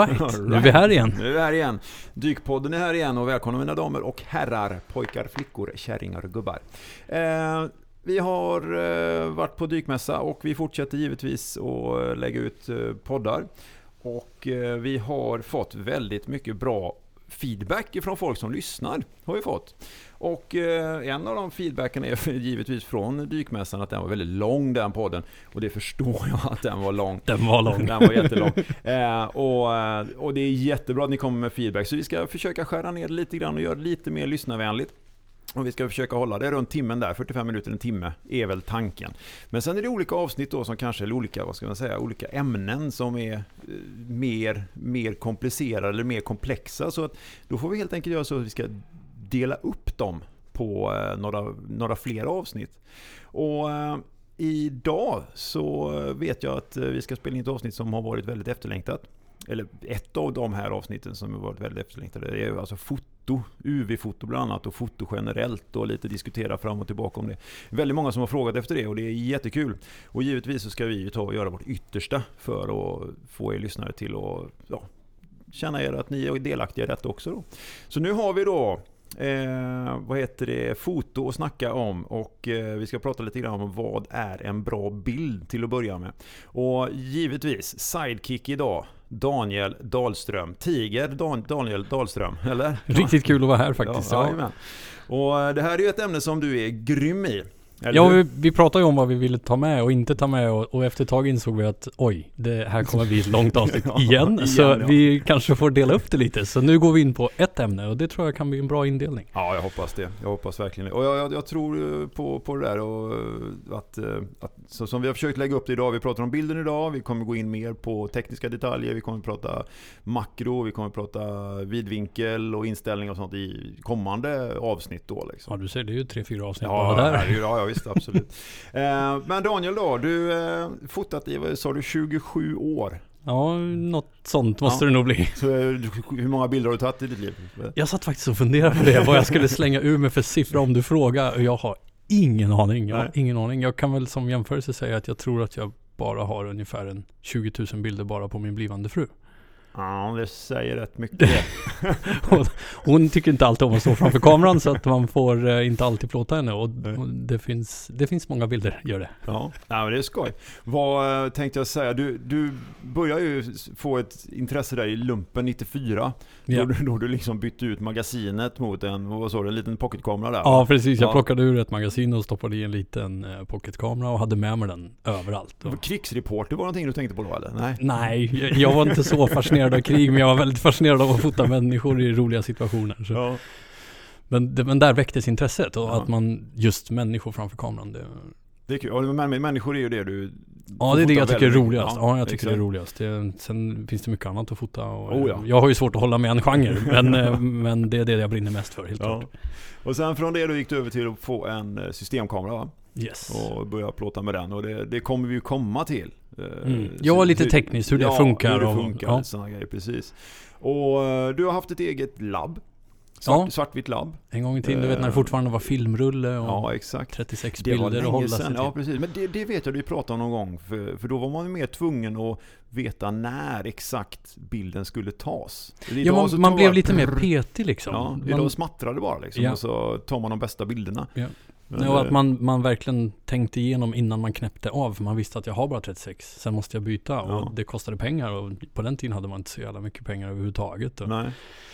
right. Nu är vi här igen. Nu är vi här igen. Dykpodden är här igen och välkomna mina damer och herrar, pojkar, flickor, kärringar och gubbar. Vi har varit på dykmässa och vi fortsätter givetvis att lägga ut poddar. Och vi har fått väldigt mycket bra feedback från folk som lyssnar, har vi fått. Och en av de feedbacken är givetvis från dykmässan att den var väldigt lång, den podden. Och det förstår jag att den var lång. Den var lång. Den var jättelång. Och det är jättebra att ni kommer med feedback. Så vi ska försöka skära ner lite grann och göra det lite mer lyssnarvänligt. Och vi ska försöka hålla det runt timmen där, 45 minuter, en timme är väl tanken. Men sen är det olika avsnitt då som kanske är olika, vad ska man säga, olika ämnen som är mer komplicerade eller mer komplexa. Så att då får vi helt enkelt göra så att vi ska dela upp dem på några fler avsnitt. Och idag så vet jag att vi ska spela in ett avsnitt som har varit väldigt efterlängtat. Eller ett av de här avsnitten som har varit väldigt efterlängtade. Det är alltså foto, UV-foto bland annat och foto generellt och lite diskutera fram och tillbaka om det. Väldigt många som har frågat efter det och det är jättekul. Och givetvis så ska vi ju ta och göra vårt yttersta för att få er lyssnare till att känna er att ni är delaktiga i detta också då. Så nu har vi då foto att snacka om och vi ska prata lite grann om vad är en bra bild till att börja med. Och givetvis sidekick idag, Daniel Dahlström, Daniel Dahlström, eller? Riktigt kul att vara här faktiskt. Ja. Och det här är ju ett ämne som du är grym i. Ja, vi pratade ju om vad vi ville ta med och inte ta med och efter ett tag insåg vi att det här kommer bli ett långt avsnitt igen. Så vi kanske får dela upp det lite. Så nu går vi in på ett ämne och det tror jag kan bli en bra indelning. Ja, jag hoppas det. Jag hoppas verkligen det. Och jag tror på det där och att så som vi har försökt lägga upp det idag. Vi pratar om bilden idag. Vi kommer gå in mer på tekniska detaljer. Vi kommer prata makro. Vi kommer prata vidvinkel och inställning och sånt i kommande avsnitt då. Liksom. Ja, du ser det är ju 3-4 avsnitt bara där. Ja, visst, absolut. Men Daniel då, du fotat i, sa du, 27 år? Ja, något sånt måste det nog bli. Så, hur många bilder har du tagit i ditt liv? Jag satt faktiskt och funderade på det, vad jag skulle slänga ur med för siffra om du frågar. Jag har ingen aning. Jag kan väl som jämförelse säga att jag tror att jag bara har ungefär 20 000 bilder bara på min blivande fru. Ja, det säger rätt mycket. Hon tycker inte alltid om att stå framför kameran så att man får inte alltid plåta henne och det finns många bilder, gör det. Ja, men det är skoj. Vad tänkte jag säga? Du börjar ju få ett intresse där i lumpen 94. Ja. Då du liksom bytte ut magasinet mot en liten pocketkamera där. Ja, precis. Jag plockade ur ett magasin och stoppade i en liten pocketkamera och hade med mig den överallt. Krigsreporter var någonting du tänkte på då, eller? Nej, jag var inte så fascinerad av krig, men jag var väldigt fascinerad av att fota människor i roliga situationer. Så. Ja. Men där väcktes intresset och att man just människor framför kameran. Det är kul. Men människor är ju det du... Ja, det är det jag tycker är roligast. Ja, jag tycker det är roligast. Sen finns det mycket annat att fota. Och jag har ju svårt att hålla med en genre, men det är det jag brinner mest för, helt klart. Och sen från det då gick du över till att få en systemkamera, va? Yes. Och börja plåta med den. Och det kommer vi ju komma till. Ja, lite tekniskt hur det funkar. Hur det funkar, sådana grejer, precis. Och du har haft ett eget labb. Svartvitt labb. En gång i tiden, du vet när det fortfarande var filmrulle och ja, exakt. 36 det bilder att hålla sig till. Ja, precis. Men det vet jag du pratade om någon gång. För då var man ju mer tvungen att veta när exakt bilden skulle tas. Ja, man blev lite mer petig liksom. Ja, idag smattrade bara liksom. Och så tar man de bästa bilderna. Ja. Och att man verkligen tänkte igenom innan man knäppte av. För man visste att jag har bara 36. Sen måste jag byta. Och det kostade pengar. Och på den tiden hade man inte så jävla mycket pengar överhuvudtaget. Nej.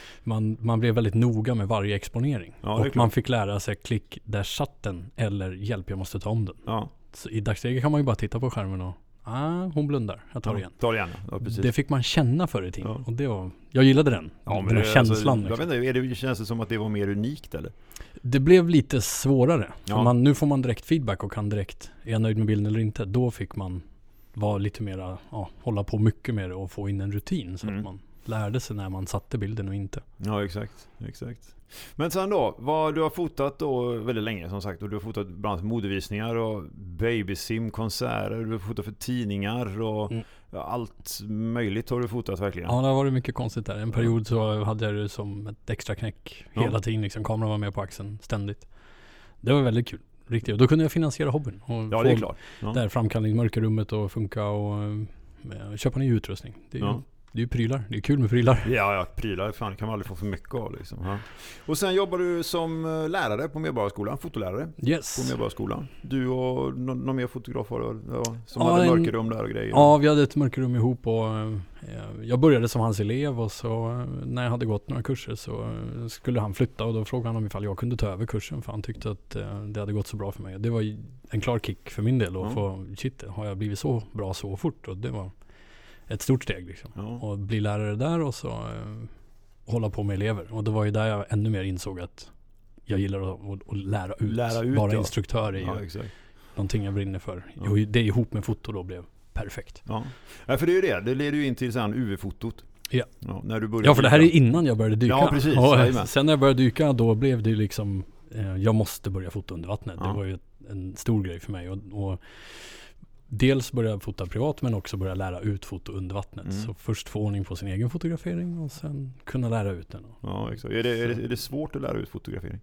Man blev väldigt noga med varje exponering. Ja, och man fick lära sig klick, där satt den. Eller hjälp, jag måste ta om den. Ja. Så i dagsläget kan man ju bara titta på skärmen och hon blundar, jag tar det igen. Ja, precis. Det fick man känna förr i tiden. Och jag gillade den. Ja, den känslan. Alltså, jag vet inte, känns det som att det var mer unikt eller? Det blev lite svårare. För nu får man direkt feedback och kan direkt, är jag nöjd med bilden eller inte? Då fick man vara lite mer, hålla på mycket mer och få in en rutin så att man lärde sig när man satte bilden och inte. Ja, exakt. Men sen då, du har fotat då väldigt länge som sagt, och du har fotat bland annat modevisningar och babysim-konserter, du har fotat för tidningar och allt möjligt har du fotat verkligen. Ja, det har varit mycket konstigt där. En period så hade jag det som ett extra knäck hela tiden, liksom. Kameran var med på axeln ständigt. Det var väldigt kul. Riktigt. Och då kunde jag finansiera hobbyn. Och det är klart. Där framkallning i mörkerrummet och funka och köpa ny utrustning. det är ju prylar. Det är kul med prylar. Ja, prylar fan kan man aldrig få för mycket av liksom. Ja. Och sen jobbar du som lärare på Medborgarskolan, fotolärare. Yes. På Medborgarskolan. Du och någon mer fotograf som hade mörkerrum där och grejer. Ja, vi hade ett mörkerrum ihop och jag började som hans elev och så när jag hade gått några kurser så skulle han flytta och då frågade han om ifall jag kunde ta över kursen för han tyckte att det hade gått så bra för mig. Det var en klar kick för min del och har jag blivit så bra så fort och det var ett stort steg liksom. Ja. Och bli lärare där och så hålla på med elever. Och det var ju där jag ännu mer insåg att jag gillar att lära ut. Vara instruktör är ju någonting jag brinner för. Ja. Och det ihop med foto då blev perfekt. Ja, för det är ju det. Det leder ju in till sen UV-fotot. Ja. När du började för det här är innan jag började dyka. Ja, precis. Och sen när jag började dyka då blev det liksom jag måste börja fota under vattnet. Ja. Det var ju en stor grej för mig och dels börja fota privat men också börja lära ut foto under vattnet. Så först få ordning på sin egen fotografering och sen kunna lära ut den. Ja, exakt. Är det svårt att lära ut fotografering?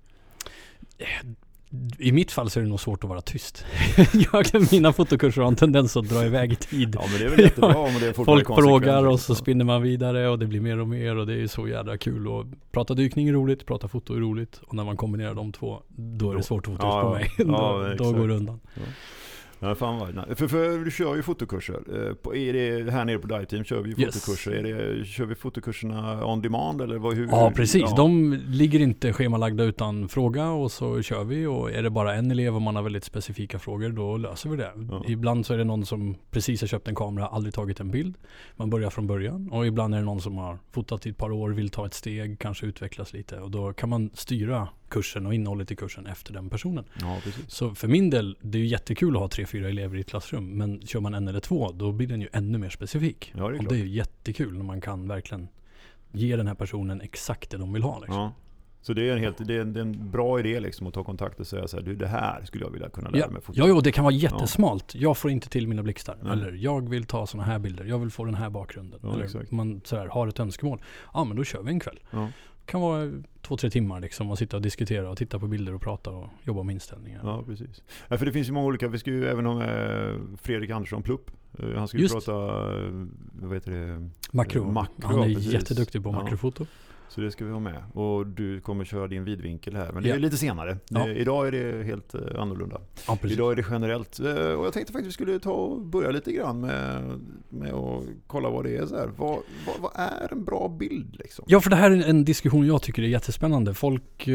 I mitt fall så är det nog svårt att vara tyst. Mina fotokurser har en tendens att dra iväg i tid. Ja, men det är väl jättebra om det är folk frågar och så spinner man vidare och det blir mer och mer och det är så jävla kul. Och prata dykning är roligt, prata foto är roligt och när man kombinerar de två då är det svårt att få tyst på mig. Då går det undan. Ja. Ja, fan vad. För du kör ju fotokurser. Är det här nere på Dive Team kör vi ju fotokurser. Kör vi fotokurserna on demand eller hur? Ja, precis. Ja. De ligger inte schemalagda utan fråga och så kör vi och är det bara en elev och man har väldigt specifika frågor då löser vi det. Ja. Ibland så är det någon som precis har köpt en kamera, aldrig tagit en bild. Man börjar från början och ibland är det någon som har fotat i ett par år, vill ta ett steg, kanske utvecklas lite och då kan man styra kursen och innehållet i kursen efter den personen. Ja, precis. Så för min del, det är ju jättekul att ha 3-4 elever i ett klassrum, men kör man 1 eller 2, då blir den ju ännu mer specifik. Ja, det är och det är ju jättekul när man kan verkligen ge den här personen exakt det de vill ha. Liksom. Ja. Så det är en bra idé liksom, att ta kontakt och säga så här, det här skulle jag vilja kunna lära mig foto. Ja, det kan vara jättesmalt. Jag får inte till mina blixtar. Nej. Eller jag vill ta såna här bilder. Jag vill få den här bakgrunden. Ja, eller exakt. Man så här, har ett önskemål. Ja, men då kör vi en kväll. Ja. Kan vara 2-3 timmar liksom och sitta och diskutera och titta på bilder och prata och jobba med inställningar. Ja, precis. Ja, för det finns ju många olika, vi ska ju även ha med Fredrik Andersson Plupp. Han ska ju prata, vad heter det? Makro. Han är jätteduktig på makrofoto. Så det ska vi ha med. Och du kommer köra din vidvinkel här. Men det är lite senare. Idag är det helt annorlunda. Ja, idag är det generellt. Och jag tänkte faktiskt att vi skulle ta och börja lite grann med att kolla vad det är. Så här. Vad är en bra bild? Liksom? Ja, för det här är en diskussion jag tycker är jättespännande. Folk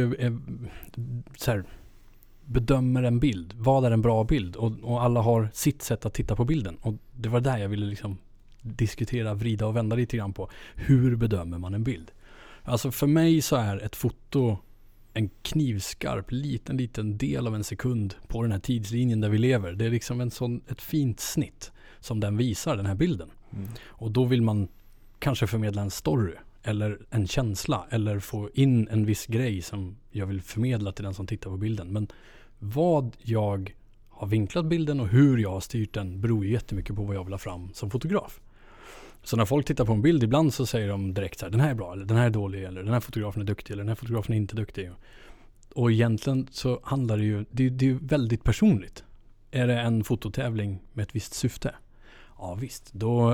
så här, bedömer en bild. Vad är en bra bild? Och alla har sitt sätt att titta på bilden. Och det var där jag ville liksom diskutera, vrida och vända lite grann på. Hur bedömer man en bild? Alltså för mig så är ett foto en knivskarp liten del av en sekund på den här tidslinjen där vi lever. Det är liksom ett fint snitt som den visar, den här bilden. Och då vill man kanske förmedla en story eller en känsla eller få in en viss grej som jag vill förmedla till den som tittar på bilden. Men vad jag har vinklat bilden och hur jag har styrt den beror ju jättemycket på vad jag vill ha fram som fotograf. Så när folk tittar på en bild ibland så säger de direkt så här, den här är bra eller den här är dålig eller den här fotografen är duktig eller den här fotografen är inte duktig. Och egentligen så handlar det ju, det är väldigt personligt. Är det en fototävling med ett visst syfte? Ja visst,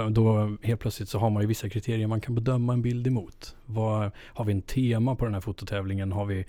då helt plötsligt så har man ju vissa kriterier man kan bedöma en bild emot. Har vi en tema på den här fototävlingen? Har vi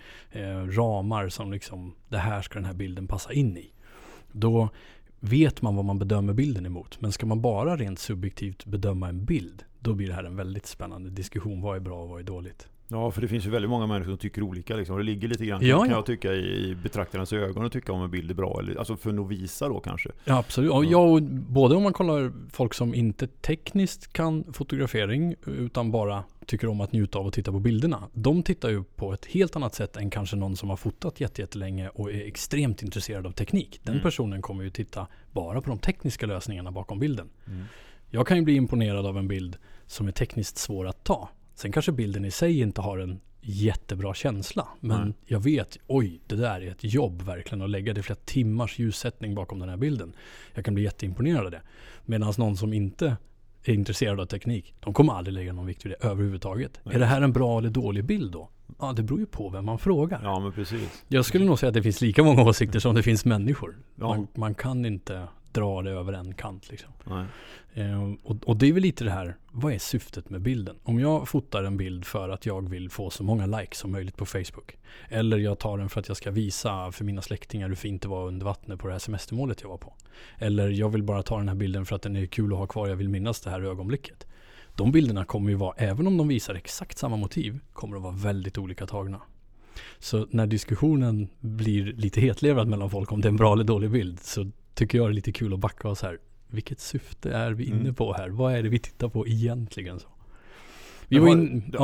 ramar som liksom, det här ska den här bilden passa in i? Då vet man vad man bedömer bilden emot. Men ska man bara rent subjektivt bedöma en bild, då blir det här en väldigt spännande diskussion. Vad är bra och vad är dåligt? Ja, för det finns ju väldigt många människor som tycker olika. Liksom. Det ligger lite grann, kan jag tycka, i betraktarens ögon och tycka om en bild är bra. Eller, alltså för novisa då kanske. Ja, absolut. Och både om man kollar folk som inte tekniskt kan fotografering utan bara tycker om att njuta av att titta på bilderna. De tittar ju på ett helt annat sätt än kanske någon som har fotat jättelänge och är extremt intresserad av teknik. Den personen kommer ju titta bara på de tekniska lösningarna bakom bilden. Jag kan ju bli imponerad av en bild som är tekniskt svår att ta. Sen kanske bilden i sig inte har en jättebra känsla. Men jag vet, det där är ett jobb verkligen att lägga det flera timmars ljussättning bakom den här bilden. Jag kan bli jätteimponerad av det. Medan någon som inte är intresserad av teknik, de kommer aldrig lägga någon vikt vid det överhuvudtaget. Nej. Är det här en bra eller dålig bild då? Ja, det beror ju på vem man frågar. Ja, men precis. Jag skulle nog säga att det finns lika många åsikter som det finns människor. Ja. Man kan inte dra det över en kant liksom. Och det är väl lite det här, vad är syftet med bilden? Om jag fotar en bild för att jag vill få så många likes som möjligt på Facebook, eller jag tar den för att jag ska visa för mina släktingar hur fint det var under vattnet på det här semestermålet jag var på, eller jag vill bara ta den här bilden för att den är kul att ha kvar, jag vill minnas det här ögonblicket. De bilderna kommer ju vara, även om de visar exakt samma motiv, kommer att vara väldigt olika tagna. Så när diskussionen blir lite hetlevrad mellan folk om det är en bra eller dålig bild, så tycker jag det är lite kul att backa oss här. Vilket syfte är vi inne på här? Vad är det vi tittar på egentligen? Så? Vi var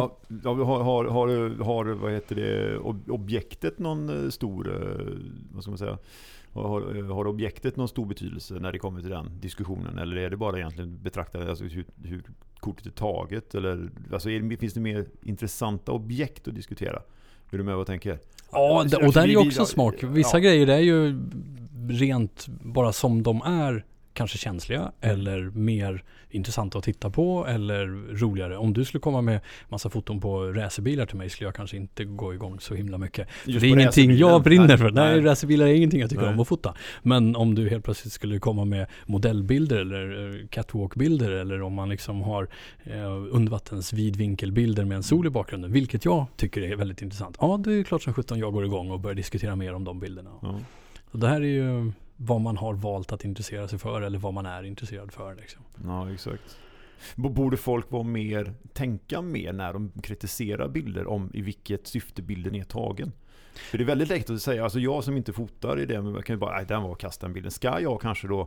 har vad heter det, objektet någon stor, vad ska man säga, har objektet någon stor betydelse när det kommer till den diskussionen, eller är det bara egentligen betraktade, alltså hur kortet är taget, eller alltså finns det mer intressanta objekt att diskutera? Är du med vad jag tänker? Ja, och där är ju också smak. Vissa grejer är ju rent bara som de är, kanske känsliga eller mer intressanta att titta på eller roligare. Om du skulle komma med massa foton på racerbilar till mig, skulle jag kanske inte gå igång så himla mycket. Det är ingenting jag brinner för. Nej, racerbilar är ingenting jag tycker om att fota. Men om du helt plötsligt skulle komma med modellbilder eller catwalkbilder, eller om man liksom har undervattens vidvinkelbilder med en sol i bakgrunden, vilket jag tycker är väldigt intressant. Ja, det är klart som 17 jag går igång och börjar diskutera mer om de bilderna. Och det här är ju vad man har valt att intressera sig för, eller vad man är intresserad för liksom. Ja, exakt. Borde folk tänka mer när de kritiserar bilder om i vilket syfte bilden är tagen? För det är väldigt lätt att säga, alltså jag som inte fotar i det, men jag kan ju bara, den var kasta den bilden. Ska jag kanske då,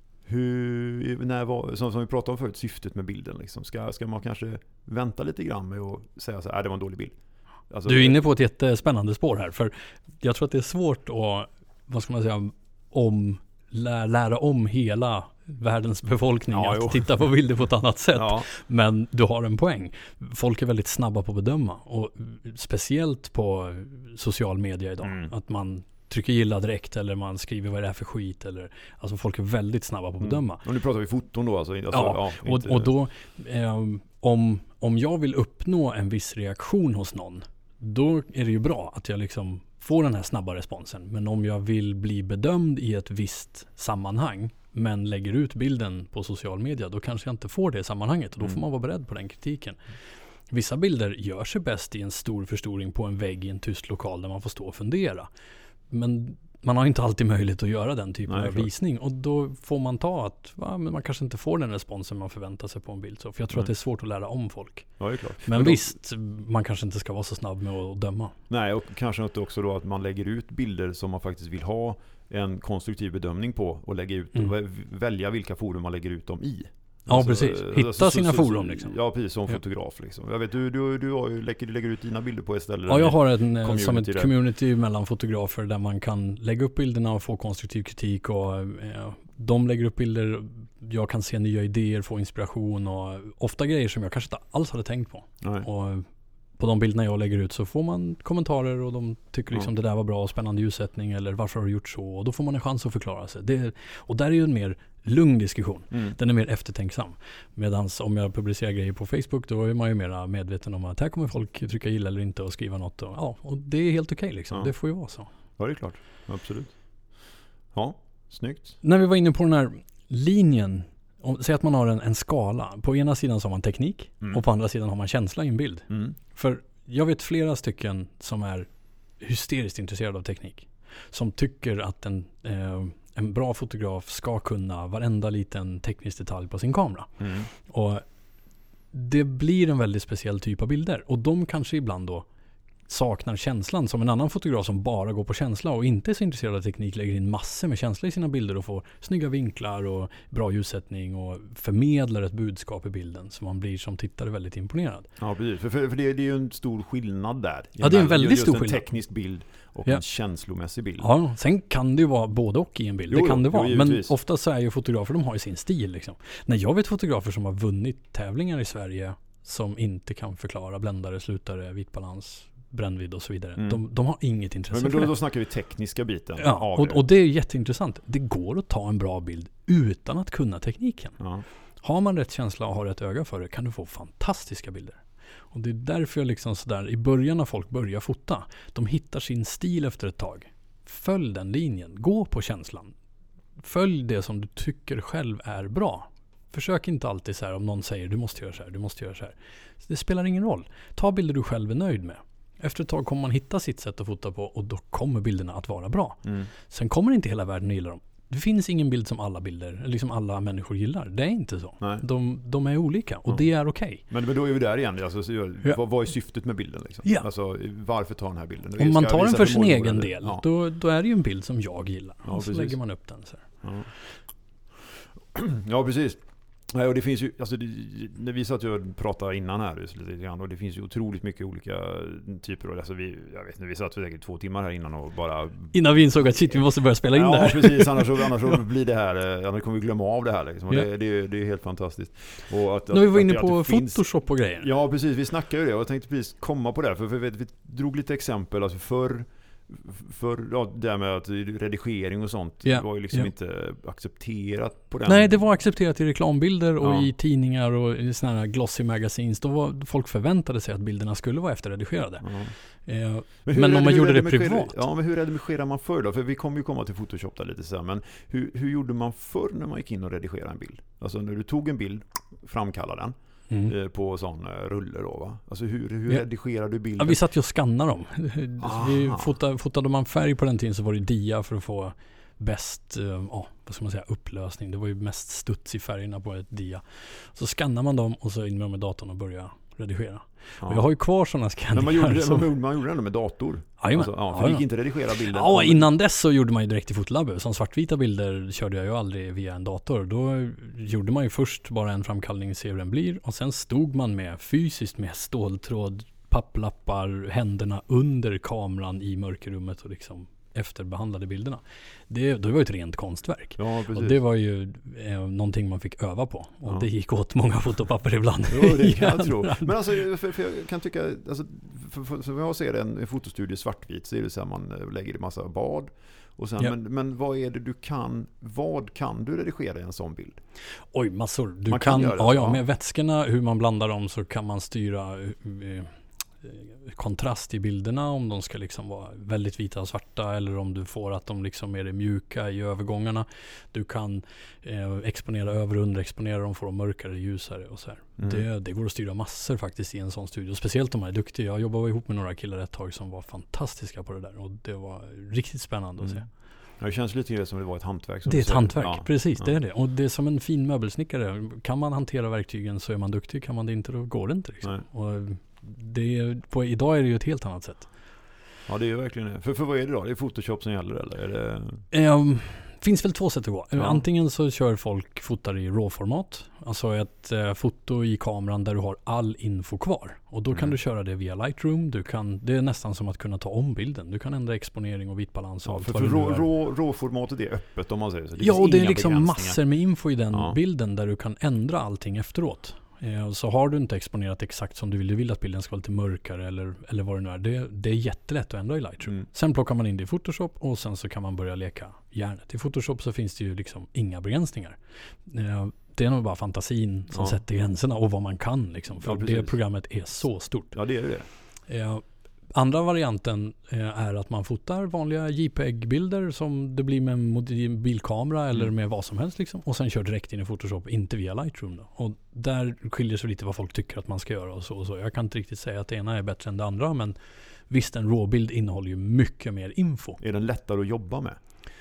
som vi pratade om förut, syftet med bilden liksom. Ska man kanske vänta lite grann med att säga så här, det var en dålig bild. Alltså, du är inne på ett jättespännande spår här, för jag tror att det är svårt att, vad ska man säga, lära om hela världens befolkning att titta på bilder på ett annat sätt. Men du har en poäng. Folk är väldigt snabba på att bedöma, och speciellt på social media idag. Att man trycker gilla direkt, eller man skriver vad det är för skit, eller, alltså folk är väldigt snabba på att bedöma. Och nu pratar vi foton då alltså. Och då om jag vill uppnå en viss reaktion hos någon, då är det ju bra att jag liksom får den här snabba responsen. Men om jag vill bli bedömd i ett visst sammanhang, men lägger ut bilden på social media, då kanske jag inte får det sammanhanget, och då får man vara beredd på den kritiken. Vissa bilder gör sig bäst i en stor förstoring på en vägg i en tyst lokal där man får stå och fundera. Men man har inte alltid möjlighet att göra den typen av visning, och då får man ta att men man kanske inte får den responsen man förväntar sig på en bild. Så, för jag tror att det är svårt att lära om folk. Ja, det är klart. Men visst, man kanske inte ska vara så snabb med att döma. Nej, och kanske inte också då att man lägger ut bilder som man faktiskt vill ha en konstruktiv bedömning på, och lägga ut och välja vilka forum man lägger ut dem i. Ja, precis. Hitta sina forum liksom. Ja, precis, som fotograf liksom. Jag vet, du lägger ut dina bilder på ett ställe. Ja, jag har som ett community mellan fotografer där man kan lägga upp bilderna och få konstruktiv kritik, och de lägger upp bilder, jag kan se nya idéer, få inspiration, och ofta grejer som jag kanske inte alls hade tänkt på. Nej. Och på de bilderna jag lägger ut så får man kommentarer, och de tycker liksom det där var bra, spännande ljussättning, eller varför har du gjort så? Och då får man en chans att förklara sig. Och där är ju en mer lugn diskussion. Den är mer eftertänksam. Medan om jag publicerar grejer på Facebook, då är man ju mer medveten om att här kommer folk trycka gilla eller inte och skriva något. Och det är helt okej liksom. Det får ju vara så. Ja, det är klart. Absolut. Ja, snyggt. När vi var inne på den här linjen, säg att man har en skala. På ena sidan så har man teknik, och på andra sidan har man känsla i en bild. För jag vet flera stycken som är hysteriskt intresserade av teknik, som tycker att en bra fotograf ska kunna varenda liten teknisk detalj på sin kamera. Och det blir en väldigt speciell typ av bilder, och de kanske ibland då saknar känslan, som en annan fotograf som bara går på känsla och inte är så intresserad av teknik lägger in massor med känsla i sina bilder och får snygga vinklar och bra ljussättning och förmedlar ett budskap i bilden, så man blir som tittare väldigt imponerad. Ja, precis. För det är ju en stor skillnad där. Ja, det är en väldigt stor skillnad. En teknisk bild och en känslomässig bild. Ja, sen kan det ju vara både och i en bild. Det kan det vara. Men ofta så är ju fotografer, de har ju sin stil liksom. När jag vet fotografer som har vunnit tävlingar i Sverige som inte kan förklara bländare, slutare, vitbalans, brännvidd och så vidare. De har inget intresse för det. Då snackar vi tekniska biten. Ja, och det är jätteintressant. Det går att ta en bra bild utan att kunna tekniken. Ja. Har man rätt känsla och har rätt öga för det, kan du få fantastiska bilder. Och det är därför jag liksom sådär, i början när folk börjar fota, de hittar sin stil efter ett tag. Följ den linjen. Gå på känslan. följ det som du tycker själv är bra. Försök inte alltid så här om någon säger du måste göra så här, du måste göra så här. Det spelar ingen roll. Ta bilder du själv är nöjd med. Efter ett tag kommer man hitta sitt sätt att fota på och då kommer bilderna att vara bra. Sen kommer inte hela världen att gilla dem. Det finns ingen bild som alla bilder, liksom alla människor gillar. Det är inte så. De är olika och det är okej. Men då är vi där igen. Alltså, vad är syftet med bilden? Liksom? Ja. Alltså, varför ta den här bilden? Om man tar den för sin egen del, då är det ju en bild som jag gillar. Och så lägger man upp den så här. Ja, precis. Nej, och det finns ju, alltså när vi satt och pratade innan här lite grann, och det finns ju otroligt mycket olika typer av, alltså vi satt för säkert 2 timmar här innan och bara... Innan vi insåg att vi måste börja spela in det här. Ja, precis, annars blir det här, annars kommer vi glömma av det här liksom. Det är helt fantastiskt. Och att, nu är vi inne på Photoshop och grejer. Ja, precis, vi snackade ju det och jag tänkte precis komma på det, för vi drog lite exempel, alltså för det här med att redigering och sånt var ju liksom inte accepterat på den. Nej, det var accepterat i reklambilder och i tidningar och i såna här glossy magazines. Då var folk förväntade sig att bilderna skulle vara efterredigerade. Men om man gjorde det privat. Ja, men hur redigerar man förr då? För vi kommer ju komma till Photoshop där lite så här, men hur gjorde man förr när man gick in och redigerade en bild? Alltså när du tog en bild, framkallade den på sån rulle då, va? Alltså hur redigerar du bilden? Ja, vi satt ju och skannade dem. Fotade man färg på den tiden så var det dia för att få bäst vad ska man säga, upplösning. Det var ju mest studs i färgerna på ett dia. Så skannar man dem och så in med dem i datorn och börjar redigera. Och jag har ju kvar sådana skanningar. Men man gjorde det med dator. För det gick inte redigera bilden. Ja, innan dess så gjorde man ju direkt i Fotolab. Som svartvita bilder körde jag ju aldrig via en dator. Då gjorde man ju först bara en framkallning, se hur den blir. Och sen stod man med fysiskt med ståltråd, papplappar, händerna under kameran i mörkerrummet och liksom efterbehandlade bilderna. Det var ju ett rent konstverk. Ja, och det var ju någonting man fick öva på. Och det gick åt många fotopapper ibland. Jo, det kan jag tro. Men alltså, för jag kan tycka, alltså, för jag ser en fotostudio svartvit så är det så här, man lägger i massa bad. Och sen, men vad är det vad kan du redigera i en sån bild? Oj, massor. Du kan med vätskorna, hur man blandar dem, så kan man styra kontrast i bilderna, om de ska liksom vara väldigt vita och svarta, eller om du får att de liksom är mjuka i övergångarna. Du kan exponera över och underexponera dem, får de mörkare, ljusare och så här. Det går att styra massor faktiskt i en sån studio, speciellt om man är duktig. Jag jobbade ihop med några killar ett tag som var fantastiska på det där, och det var riktigt spännande att se. Det känns lite som det var ett hantverk. Det är ett hantverk, precis, det är det. Och det är som en fin möbelsnickare. Kan man hantera verktygen så är man duktig, kan man det inte, då går det inte liksom. Och idag är det ju ett helt annat sätt. Ja, det är ju verkligen det. För vad är det då? Det är Photoshop som gäller, eller? Är det... finns väl 2 sätt att gå. Antingen så kör folk fotar i RAW-format. Alltså ett foto i kameran där du har all info kvar. Och då kan du köra det via Lightroom. Det är nästan som att kunna ta om bilden. Du kan ändra exponering och vitbalans. Ja, för RAW-formatet är öppet, om man säger så. Ja, och det är liksom massor med info i den bilden där du kan ändra allting efteråt. Så har du inte exponerat exakt som du vill att bilden ska vara lite mörkare eller vad det nu är. Det är jättelätt att ändra i Lightroom. Sen plockar man in det i Photoshop och sen så kan man börja leka hjärnet. I Photoshop så finns det ju liksom inga begränsningar. Det är nog bara fantasin som sätter gränserna och vad man kan liksom. För det programmet är så stort. Ja, det är det. Andra varianten är att man fotar vanliga JPEG-bilder som det blir med en bilkamera eller med vad som helst liksom, och sen kör direkt in i Photoshop, inte via Lightroom då. Och där skiljer sig lite vad folk tycker att man ska göra och så. Jag kan inte riktigt säga att det ena är bättre än det andra, men visst, en RAW-bild innehåller ju mycket mer info. Är den lättare att jobba med?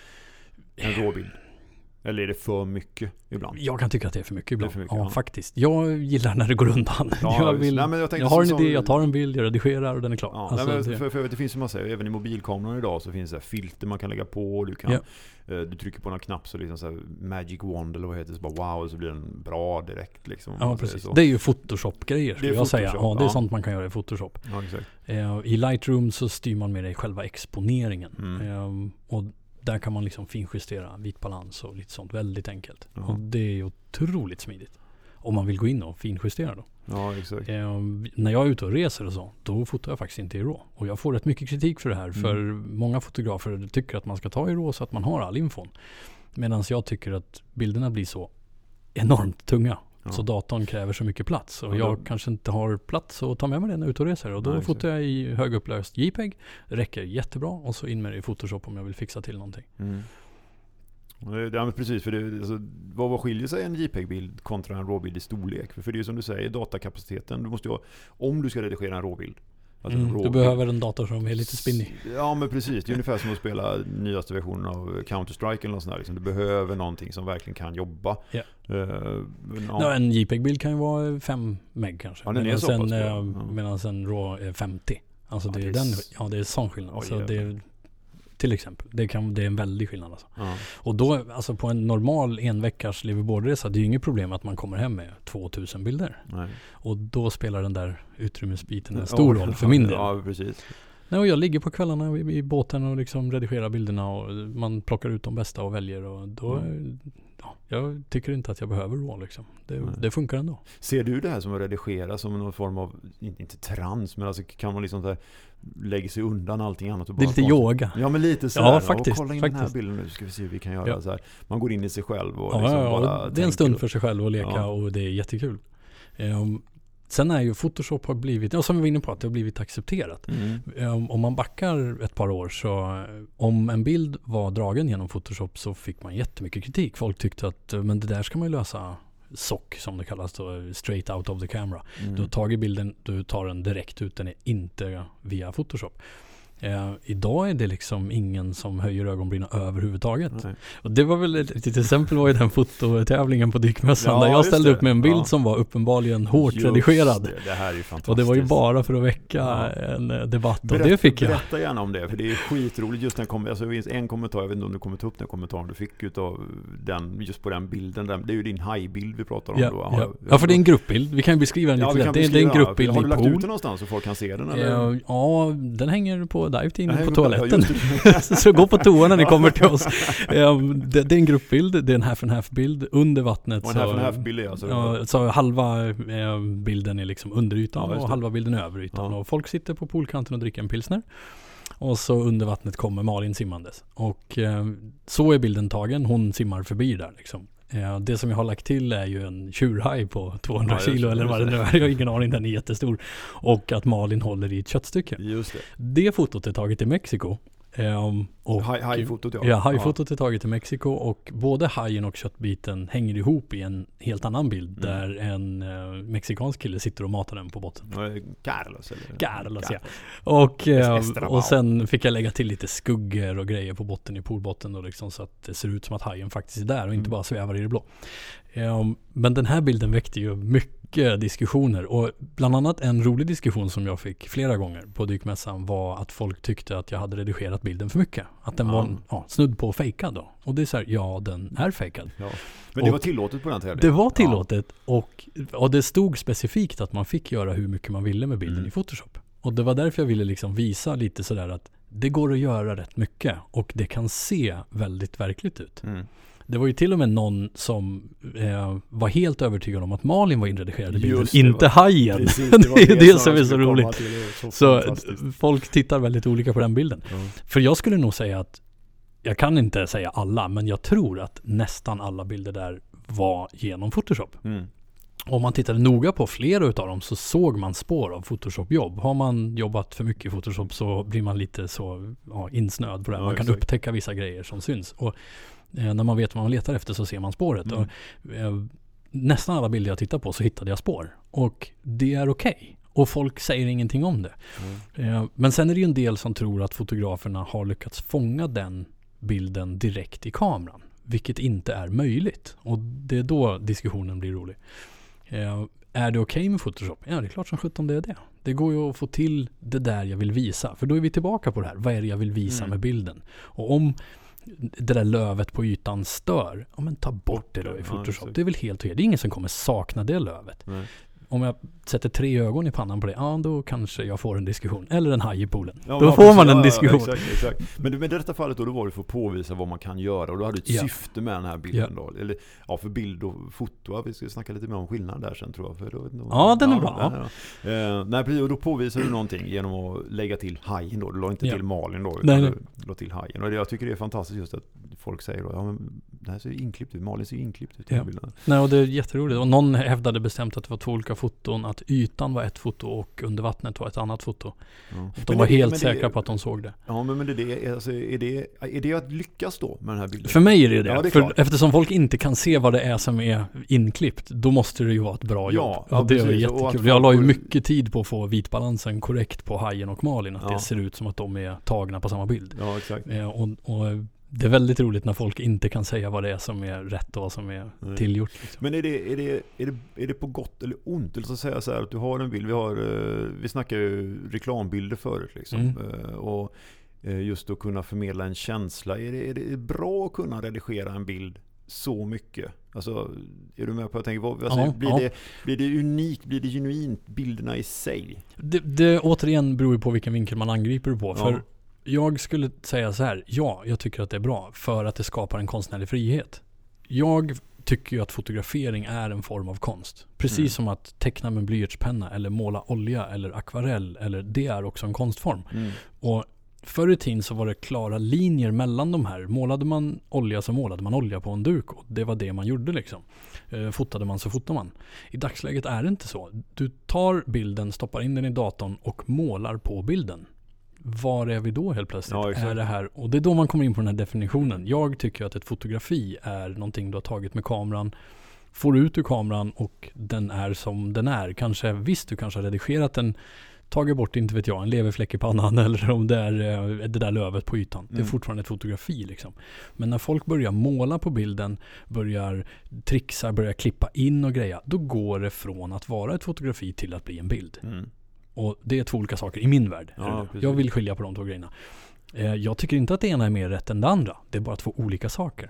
En RAW-bild? Eller är det för mycket ibland? Jag kan tycka att det är för mycket ibland. Ja, faktiskt. Jag gillar när det går undan. Ja, jag har en idé, jag tar en bild, jag redigerar och den är klar. Ja, alltså, för det finns ju massa, även i mobilkameror idag så finns det filter man kan lägga på. Och du trycker på någon knapp så liksom så här Magic Wand eller vad heter det, så bara wow, så blir den bra direkt liksom. Ja, precis. Det är ju Photoshop-grejer, skulle jag säga. Ja, det är sånt man kan göra i Photoshop. Ja, exakt. I Lightroom så styr man med det i själva exponeringen. Och där kan man liksom finjustera vitbalans och lite sånt, väldigt enkelt. Och det är otroligt smidigt. Om man vill gå in och finjustera då. Ja, exakt. När jag är ute och reser och så, då fotar jag faktiskt inte i RAW. Och jag får rätt mycket kritik för det här. För många fotografer tycker att man ska ta i RAW så att man har all infon. Medan jag tycker att bilderna blir så enormt tunga. Så datorn kräver så mycket plats. Och jag kanske inte har plats att ta med mig den ut och reser. Och då fotar jag i högupplöst JPEG. Det räcker jättebra. Och så in med det i Photoshop om jag vill fixa till någonting. Ja, precis, för det, alltså, vad skiljer sig en JPEG-bild kontra en råbild i storlek? För det är som du säger, datakapaciteten. Du måste ju ha, om du ska redigera en råbild. Alltså du behöver en dator som är lite spinnig. Ja, men precis. Det är ungefär som att spela nyaste versionen av Counter-Strike eller något sånt där. Liksom. Du behöver någonting som verkligen kan jobba. En JPEG-bild kan ju vara 5 meg kanske. Ja, den är så pass bra. Medan en RAW är 50. Alltså det är sån skillnad. Alltså det är, till exempel. Det är en väldig skillnad alltså. Och då, alltså på en normal enveckars liveaboardresa, det är ju inget problem att man kommer hem med 2000 bilder. Nej. Och då spelar den där utrymmesbiten en stor roll för min del. Ja, precis. Nej, och jag ligger på kvällarna i båten och liksom redigerar bilderna och man plockar ut de bästa och väljer och då jag tycker inte att jag behöver RAW liksom. Det funkar ändå. Ser du det här som att redigera som någon form av, inte trans, men alltså kan man liksom där lägga sig undan allting annat och bara... Det är lite yoga. Ja, men lite så här. Ja, faktiskt. Kolla in den här bilden nu, ska vi se hur vi kan göra så här. Man går in i sig själv och bara det är en stund för sig själv att leka och det är jättekul. Sen är ju Photoshop har blivit, som vi var inne på, att det har blivit accepterat. Om man backar ett par år så om en bild var dragen genom Photoshop så fick man jättemycket kritik. Folk tyckte att men det där ska man ju lösa SOC som det kallas då, straight out of the camera. Du har tagit bilden, du tar den direkt ut, den är inte via Photoshop. Idag är det liksom ingen som höjer ögonbrynen överhuvudtaget. Och det var väl ett exempel var ju den fototävlingen på dykmässan där jag ställde upp med en bild som var uppenbarligen hårt redigerad. Det här är ju fantastiskt. Och det var ju bara för att väcka en debatt och det fick jag. Berätta gärna om det, för det är skitroligt just när det finns en kommentar, jag vet inte om du kommer ta upp den kommentaren du fick utav den, just på den bilden där, det är ju din hajbild vi pratar om då. Ja, för det är en gruppbild. Vi kan ju beskriva den lite. Det är en gruppbild i pool. Har du lagt ut den någonstans så folk kan se den? Eller? Ja, den hänger på Dive på toaletten. Så gå på toa när ni kommer till oss. Det är en gruppbild, det är en half-and-half-bild under vattnet. Och en half-and-half-bild är alltså? Så halva bilden är liksom under ytan och halva bilden är över ytan. Och folk sitter på poolkanten och dricker en pilsner. Och så under vattnet kommer Malin simmandes. Och så är bilden tagen. Hon simmar förbi där liksom. Det som jag har lagt till är ju en tjurhaj på 200 kilo eller vad det nu är. Jag har ingen aning, den är jättestor. Och att Malin håller i ett köttstycke. Just det. Det fotot är taget i Mexiko. Hajfotot hajfotot är taget i Mexiko och både hajen och köttbiten hänger ihop i en helt annan bild där en mexikansk kille sitter och matar den på botten. Carlos, ja. Och sen fick jag lägga till lite skuggor och grejer på botten i poolbotten då liksom, så att det ser ut som att hajen faktiskt är där och inte bara svävar i det blå. Men den här bilden väckte ju mycket diskussioner och bland annat en rolig diskussion som jag fick flera gånger på dykmässan var att folk tyckte att jag hade redigerat bilden för mycket. Att den var snudd på fejkad då. Och det är så här, den är fejkad. Ja. Men det var tillåtet på den tiden? Det var tillåtet och det stod specifikt att man fick göra hur mycket man ville med bilden i Photoshop. Och det var därför jag ville liksom visa lite sådär att det går att göra rätt mycket och det kan se väldigt verkligt ut. Det var ju till och med någon som var helt övertygad om att Malin var inredigerad i bilden, inte hajen. Precis, det är det som är så roligt. Så folk tittar väldigt olika på den bilden. För jag skulle nog säga att, jag kan inte säga alla, men jag tror att nästan alla bilder där var genom Photoshop. Om man tittade noga på flera utav dem så såg man spår av Photoshop-jobb. Har man jobbat för mycket i Photoshop så blir man lite så insnöad på det. Man kan upptäcka vissa grejer som syns. Och när man vet vad man letar efter så ser man spåret. Och, nästan alla bilder jag tittar på så hittade jag spår. Och det är okej. Och folk säger ingenting om det. Men sen är det ju en del som tror att fotograferna har lyckats fånga den bilden direkt i kameran. Vilket inte är möjligt. Och det är då diskussionen blir rolig. Är det okej med Photoshop? Ja, det är klart som 17 det är det. Det går ju att få till det där jag vill visa. För då är vi tillbaka på det här. Vad är det jag vill visa med bilden? Och om det där lövet på ytan stör, men ta bort det då i Photoshop. Det är väl helt okej. Det är ingen som kommer sakna det lövet. Om jag sätter 3 ögon i pannan på det, då kanske jag får en diskussion. Eller en haj i poolen. Då får man en diskussion. Exakt. Men i detta fallet då var det för att påvisa vad man kan göra. Och då hade du ett syfte med den här bilden då. Eller, för bild och foto. Vi ska snacka lite mer om skillnad där sen tror jag. För då, den är bra. Nej, och då påvisar du någonting genom att lägga till hajen då. Du la inte till Malin då. Utan du la till hajen. Och jag tycker det är fantastiskt just att folk säger då, ja men det här ser ju inklippt ut, Malin ser ju inklippt ut i bilden. Nej, och det är jätteroligt. Och någon hävdade bestämt att det var 2 olika foton, att ytan var ett foto och under vattnet var ett annat foto. Ja. De var helt säkra på att de såg det. Ja, men är det att lyckas då med den här bilden? För mig är det det. Ja, det är för eftersom folk inte kan se vad det är som är inklippt, då måste det ju vara ett bra jobb. Ja, det är jättekul. Jag la ju mycket tid på att få vitbalansen korrekt på Hajen och Malin, att det ser ut som att de är tagna på samma bild. Ja, exakt. Och det är väldigt roligt när folk inte kan säga vad det är som är rätt och vad som är tillgjort. Liksom. Men är det på gott eller ont? Eller så säga så här att du har en bild, vi snackar ju reklambilder förut liksom. Och just att kunna förmedla en känsla. Är det bra att kunna redigera en bild så mycket? Alltså, är du med på att jag tänker, blir det unikt, blir det genuint, bilderna i sig? Det återigen beror på vilken vinkel man angriper det på. För jag skulle säga så här, jag tycker att det är bra för att det skapar en konstnärlig frihet. Jag tycker ju att fotografering är en form av konst. Precis som att teckna med blyertspenna eller måla olja eller akvarell, eller det är också en konstform. Och förr i tiden så var det klara linjer mellan de här. Målade man olja så målade man olja på en duk, och det var det man gjorde liksom. Fotade man så fotade man. I dagsläget är det inte så. Du tar bilden, stoppar in den i datorn och målar på bilden. Var är vi då helt plötsligt? Ja, är det här? Och det är då man kommer in på den här definitionen. Jag tycker att ett fotografi är någonting du har tagit med kameran, får ut ur kameran och den är som den är. Kanske, visst, du kanske har redigerat den, tagit bort, inte vet jag, en leverfläck i pannan eller om det är det där lövet på ytan. Det är fortfarande ett fotografi liksom. Men när folk börjar måla på bilden, börjar trixa, börjar klippa in och greja, då går det från att vara ett fotografi till att bli en bild. Och det är 2 olika saker i min värld. Ja, jag vill skilja på de 2 grejerna. Jag tycker inte att det ena är mer rätt än det andra. Det är bara 2 olika saker.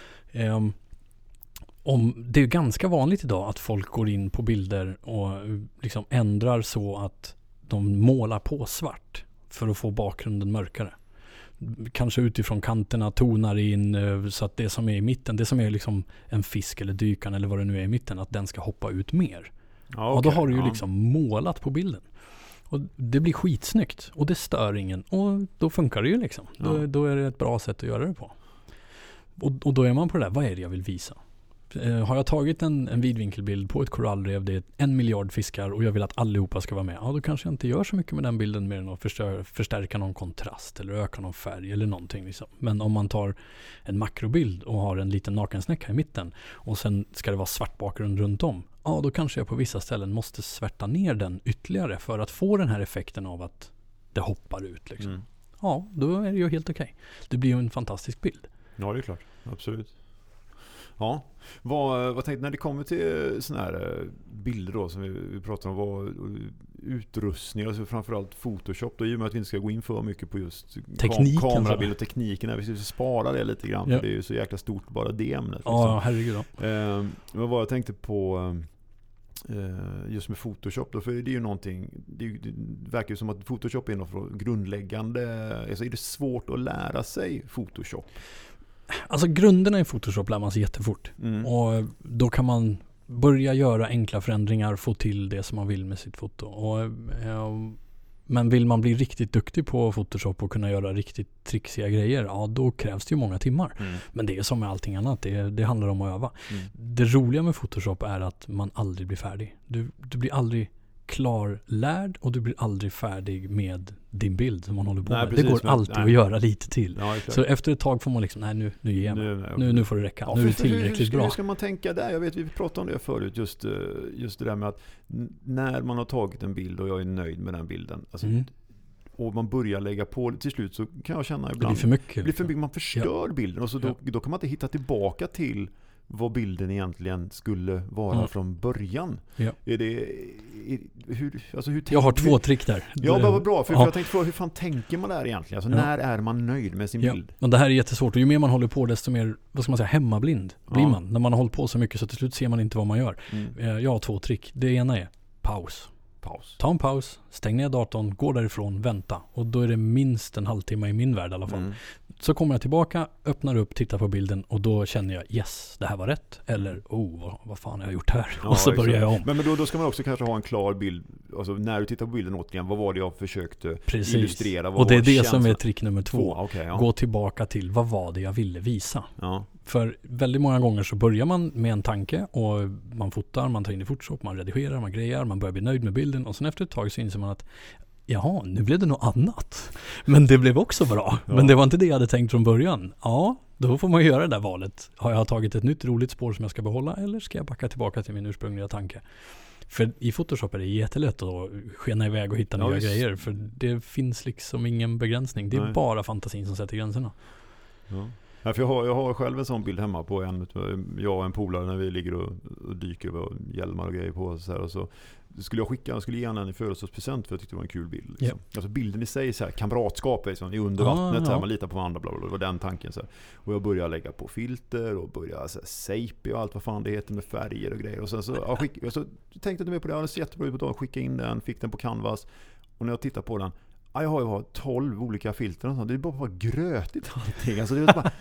Det är ganska vanligt idag att folk går in på bilder och liksom ändrar så att de målar på svart för att få bakgrunden mörkare. Kanske utifrån kanterna tonar in så att det som är i mitten, det som är liksom en fisk eller dykan eller vad det nu är i mitten, att den ska hoppa ut mer. Ja, okay. Och då har du ju liksom målat på bilden. Och det blir skitsnyggt. Och det stör ingen. Och då funkar det ju liksom. Då är det ett bra sätt att göra det på. Och då är man på det där. Vad är det jag vill visa? Har jag tagit en vidvinkelbild på ett korallrev, det är 1 miljard fiskar och jag vill att allihopa ska vara med. Ja, då kanske jag inte gör så mycket med den bilden mer än att förstärka någon kontrast eller öka någon färg eller någonting liksom. Men om man tar en makrobild och har en liten nakensnäcka i mitten och sen ska det vara svart bakgrund runt om. Ja, då kanske jag på vissa ställen måste svärta ner den ytterligare för att få den här effekten av att det hoppar ut liksom. Ja, då är det ju helt okej. Det blir ju en fantastisk bild. Ja, det är klart. Absolut. Ja, vad tänkte när det kommer till såna här bilder då som vi pratar om, vad utrustning, alltså framförallt Photoshop då, i och med att vi inte ska gå in för mycket på just kamerabild och tekniken, när vi ska spara det lite grann, för det är ju så jäkla stort bara det ämnet liksom. Ja, herregud då. Men vad jag tänkte på just med Photoshop då, för det är ju någonting, det verkar ju som att Photoshop är något grundläggande, alltså är det svårt att lära sig Photoshop? Alltså grunderna i Photoshop lär man sig jättefort. Och då kan man börja göra enkla förändringar, få till det som man vill med sitt foto. Men vill man bli riktigt duktig på Photoshop och kunna göra riktigt trixiga grejer, ja då krävs det ju många timmar. Men det är som med allting annat, det handlar om att öva. Det roliga med Photoshop är att man aldrig blir färdig. Du blir aldrig klarlärd och du blir aldrig färdig med din bild som man håller på med. Precis, det går alltid att göra lite till. Ja, så efter ett tag får man liksom, nej nu ger man. Nu får det räcka. Nu är det tillräckligt bra. Hur ska man tänka där? Jag vet, vi pratade om det förut, just det där med att när man har tagit en bild och jag är nöjd med den bilden, alltså, och man börjar lägga på, till slut så kan jag känna ibland det blir för mycket. Man förstör bilden och så då kan man inte hitta tillbaka till vad bilden egentligen skulle vara från början. Är det hur jag har 2 trick där. Ja, det var bra, för jag tänkte hur fan tänker man där egentligen? Alltså när är man nöjd med sin bild? Men det här är jättesvårt, och ju mer man håller på desto mer, vad ska man säga, hemmablind blir man. När man har hållit på så mycket så till slut ser man inte vad man gör. Jag har 2 trick. Det ena är paus. Ta en paus, stäng ner datorn, gå därifrån, vänta. Och då är det minst en halvtimme i min värld i alla fall. så kommer jag tillbaka, öppnar upp, tittar på bilden och då känner jag yes, det här var rätt. Eller vad fan har jag gjort här? Ja, och så börjar jag om. Men då ska man också kanske ha en klar bild. Alltså när du tittar på bilden återigen, vad var det jag försökte illustrera? Och det är det som är trick nummer 2. Okay, ja. Gå tillbaka till vad var det jag ville visa. Ja. För väldigt många gånger så börjar man med en tanke och man fotar, man tar in i Photoshop, man redigerar, man grejar, man börjar bli nöjd med bilden och sen efter ett tag så inser man att jaha, nu blev det något annat. Men det blev också bra. Ja. Men det var inte det jag hade tänkt från början. Ja, då får man göra det där valet. Har jag tagit ett nytt roligt spår som jag ska behålla eller ska jag backa tillbaka till min ursprungliga tanke? För i Photoshop är det jättelätt att skena iväg och hitta nya grejer. För det finns liksom ingen begränsning. Det är bara fantasin som sätter gränserna. Ja. Ja, för jag har själv en sån bild hemma på jag och en polare när vi ligger och dyker och hjälmar och grejer på oss så här, och så skulle jag skulle ge den i födelsedagspresent för jag tyckte det var en kul bild liksom. Yeah. Alltså bilden i sig så här, kamratskap liksom, i under vattnet så här, man litar på varandra, bla bla bla, det var den tanken så här. Och jag började lägga på filter och började så här, seipi och allt vad fan det heter med färger och grejer och sen så så tänkte jag mer på det, jag hade sett jättebra ut på dagen, skickade in den, fick den på canvas och när jag tittar på den jag har 12 olika filter och sånt. Det är bara grötigt allting. Alltså det är bara,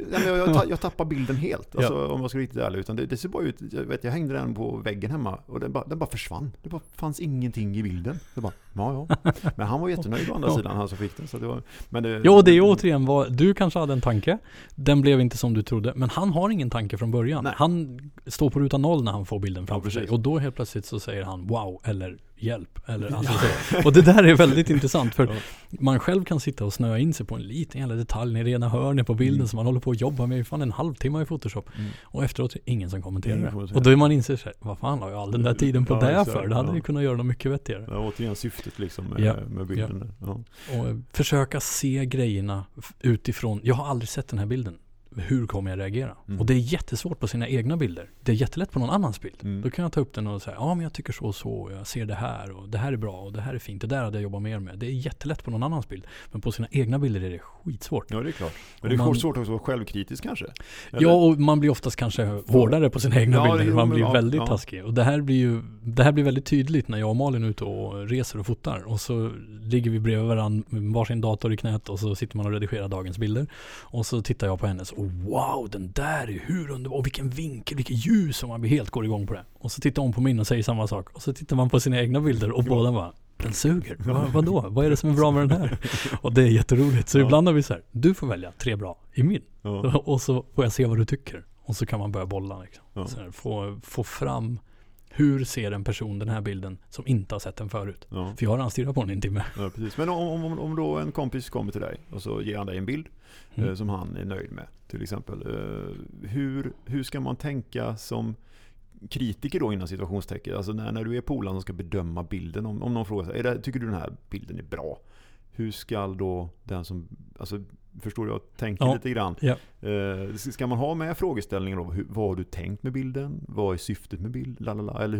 jag tappar bilden helt. Alltså, om jag ska riktigt ärlig. Utan det ser bara ut, jag hängde den på väggen hemma och den bara försvann. Det bara fanns ingenting i bilden. Det bara, ja. Men han var jättenöjd å andra sidan, han som fick den. Så det var, men det är återigen, du kanske hade en tanke. Den blev inte som du trodde. Men han har ingen tanke från början. Nej. Han står på ruta 0 när han får bilden framför sig. Och då helt plötsligt så säger han wow eller hjälp. Eller, alltså, och det där är väldigt intressant för man själv kan sitta och snöa in sig på en liten jävla detalj i rena hörnet på bilden som man håller på att jobba med i fan en halvtimme i Photoshop. Och efteråt är ingen som kommenterar det. Och då är man inser sig, vad fan har jag all den där tiden på det för? Det hade ju kunnat göra något mycket vettigare. Ja, återigen syftet liksom med bilden. Ja. Och försöka se grejerna utifrån, jag har aldrig sett den här bilden. Hur kommer jag reagera? Och det är jättesvårt på sina egna bilder. Det är jättelätt på någon annans bild. Då kan jag ta upp den och säga, men jag tycker så, jag ser det här och det här är bra och det här är fint. Det där hade jag jobbat mer med. Det är jättelätt på någon annans bild. Men på sina egna bilder är det skitsvårt. Ja, det är klart. Men det är svårt också att vara självkritisk kanske. Eller? Ja, och man blir oftast kanske hårdare på sina egna bilder. Man blir väldigt taskig. Och det här blir väldigt tydligt när jag och Malin är ute och reser och fotar. Och så ligger vi bredvid varandra med varsin dator i knät och så sitter man och redigerar dagens bilder. Och så tittar jag på hennes och wow, den där är hur underbar. Och vilken vinkel, vilket ljus, och man blir helt går igång på det. Och så tittar hon på min och säger samma sak. Och så tittar man på sina egna bilder och båda bara, den suger. Vadå? Vad är det som är bra med den här? Och det är jätteroligt. Så ibland har vi så här, du får välja 3 bra i min. Och så får jag se vad du tycker. Och så kan man börja bolla liksom. Så här, få fram hur ser en person den här bilden som inte har sett den förut. För jag har redan stirrat på den i en timme. Ja, precis. Men om då en kompis kommer till dig och så ger han dig en bild som han är nöjd med till exempel. Hur ska man tänka som kritiker då innan situationstecken? Alltså när du är polaren som ska bedöma bilden, om någon frågar sig, tycker du den här bilden är bra? Hur ska då den som, alltså förstår du, jag tänker lite grann. Ja. Ska man ha med frågeställningen då, vad har du tänkt med bilden? Vad är syftet med bild? Lalala, eller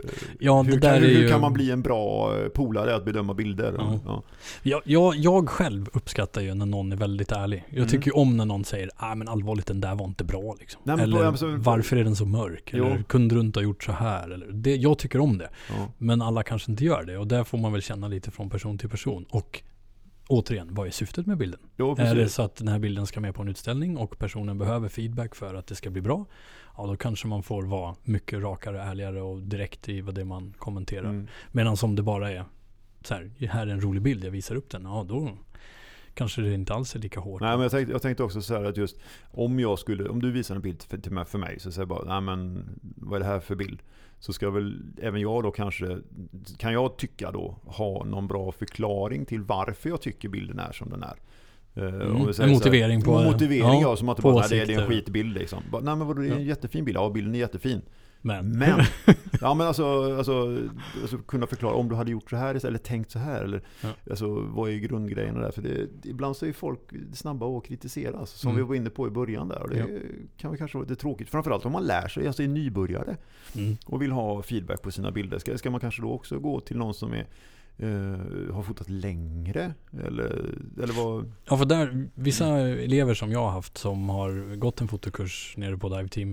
hur kan man bli en bra polare att bedöma bilder? Jag själv uppskattar ju när någon är väldigt ärlig. Jag tycker ju om när någon säger, men allvarligt, den där var inte bra liksom. Nej, eller varför är den så mörk? Eller kunde du inte ha gjort så här? Eller, jag tycker om det. Men alla kanske inte gör det. Och där får man väl känna lite från person till person. Och återigen, vad är syftet med bilden? Är det så att den här bilden ska med på en utställning och personen behöver feedback för att det ska bli bra? Ja, då kanske man får vara mycket rakare, ärligare och direkt i vad det man kommenterar. Medan som det bara är så här är en rolig bild, jag visar upp den. Ja, då kanske det inte alls är lika hårt. Nej, men jag tänkte också så här att just om du visar en bild för mig så säger jag bara, nej men vad är det här för bild? Så ska väl även jag då kanske, kan jag tycka då, ha någon bra förklaring till varför jag tycker bilden är som den är. En motivering på motivering, som att det bara är en skitbild liksom. Nej men vadå, det är en jättefin bild. Ja, bilden är jättefin. Men ja, men alltså kunna förklara om du hade gjort så här eller tänkt så här eller alltså vad är grundgrejerna där, för ibland så är folk snabba att kritisera som vi var inne på i början där, och det kan väl kanske vara lite tråkigt, framförallt om man lär sig, alltså är nybörjare och vill ha feedback på sina bilder. Ska man kanske då också gå till någon som är har fotat längre eller vad? Ja, för där vissa elever som jag har haft som har gått en fotokurs nere på Dive Team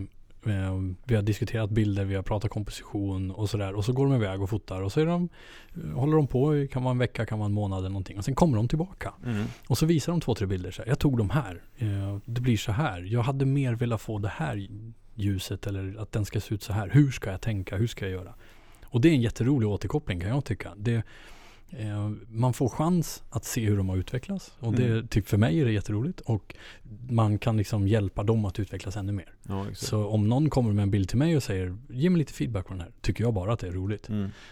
Vi har diskuterat bilder, vi har pratat komposition och sådär. Och så går de iväg och fotar och så håller de på, kan vara en vecka, kan vara en månad eller någonting. Och sen kommer de tillbaka. Och så visar de 2-3 bilder. Så här, jag tog de här. Det blir så här. Jag hade mer velat få det här ljuset eller att den ska se ut så här. Hur ska jag tänka? Hur ska jag göra? Och det är en jätterolig återkoppling kan jag tycka. Man får chans att se hur de har utvecklats och det, för mig är det jätteroligt och man kan liksom hjälpa dem att utvecklas ännu mer. Ja, så om någon kommer med en bild till mig och säger ge mig lite feedback på den här, tycker jag bara att det är roligt.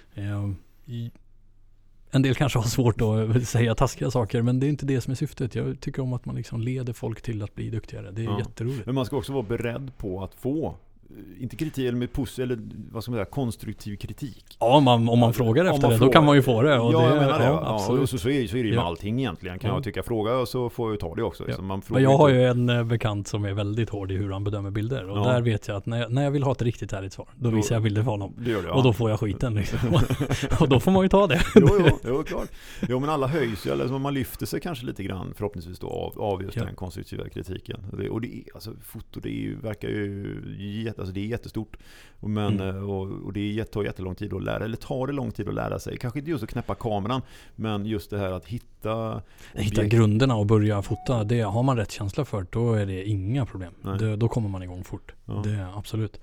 En del kanske har svårt att säga taskiga saker, men det är inte det som är syftet. Jag tycker om att man liksom leder folk till att bli duktigare. Det är jätteroligt. Men man ska också vara beredd på att få inte kritik eller eller vad ska man säga, konstruktiv kritik. Ja, om man frågar efter det, då kan man ju få det. Och ja, det, jag menar det. Absolut. Och så är det ju med allting egentligen, kan jag tycka. Fråga och så får jag ta det också. Ja. Så man men jag har ju en bekant som är väldigt hård i hur han bedömer bilder. Och där vet jag att när jag vill ha ett riktigt härligt svar, då visar jag bilder för honom. Det, och då får jag skiten liksom. Och då får man ju ta det. Jo, klart. Jo, men alla höjs ju, eller man lyfter sig kanske lite grann förhoppningsvis då av just den konstruktiva kritiken. Och det alltså foto, verkar ju det är jättestort. Men och det tar jättelång tid att lära, eller tar det lång tid att lära sig. Kanske inte just att knäppa kameran, men just det här att hitta grunderna och börja fota. Det har man rätt känsla för, då är det inga problem. Då kommer man igång fort. Det är absolut.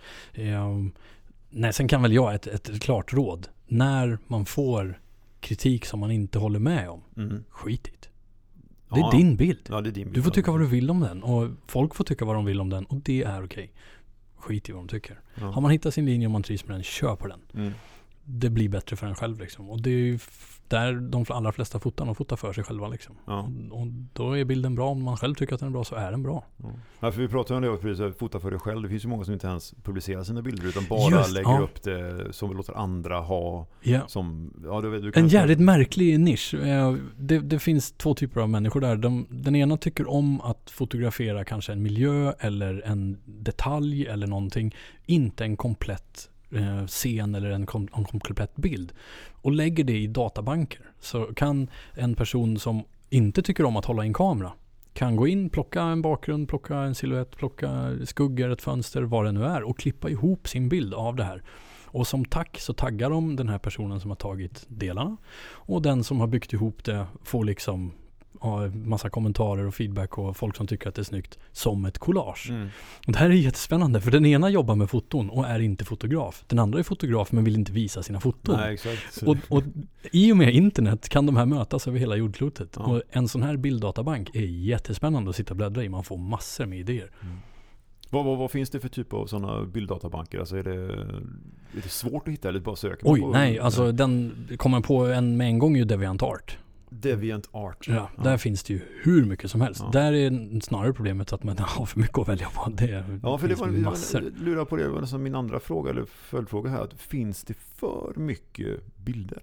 Sen kan väl jag ett klart råd. När man får kritik som man inte håller med om, skit i det. Det är din bild. Ja, det är din bild. Du får tycka vad du vill om den och folk får tycka vad de vill om den och det är okej. Skit i vad de tycker. Har man hittat sin linje och man trivs med den, kör på den. Det blir bättre för en själv liksom. Och det är ju där de allra flesta fotar för sig själva liksom. Och då är bilden bra. Om man själv tycker att den är bra så är den bra. Ja, för vi pratar ju om det, fota för dig själv. Det finns ju många som inte ens publicerar sina bilder utan bara lägger upp det som vi låter andra ha. Som, du kan en jävligt märklig nisch. Det finns 2 typer av människor där. Den ena tycker om att fotografera kanske en miljö eller en detalj eller någonting. Inte en komplett scen eller en komplett bild och lägger det i databanker, så kan en person som inte tycker om att hålla i en kamera kan gå in, plocka en bakgrund, plocka en silhuett, plocka skuggor, ett fönster, vad det nu är och klippa ihop sin bild av det här. Och som tack så taggar de den här personen som har tagit delarna och den som har byggt ihop det får liksom massa kommentarer och feedback och folk som tycker att det är snyggt som ett collage. Och det här är jättespännande för den ena jobbar med foton och är inte fotograf. Den andra är fotograf men vill inte visa sina foton. Nej, exakt. Och i och med internet kan de här mötas över hela jordklotet. Och en sån här bilddatabank är jättespännande att sitta och bläddra i. Man får massor med idéer. Vad finns det för typ av sådana bilddatabanker? Alltså är det svårt att hitta eller bara söka? Alltså den kommer på en med en gång ju DeviantArt. DeviantArt. Där finns det ju hur mycket som helst. Där är snarare problemet att man har för mycket att välja på. För det var massor. Jag lurar på det, var som min andra fråga eller följdfråga här. Finns det för mycket bilder?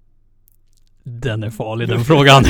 Den är farlig, den frågan.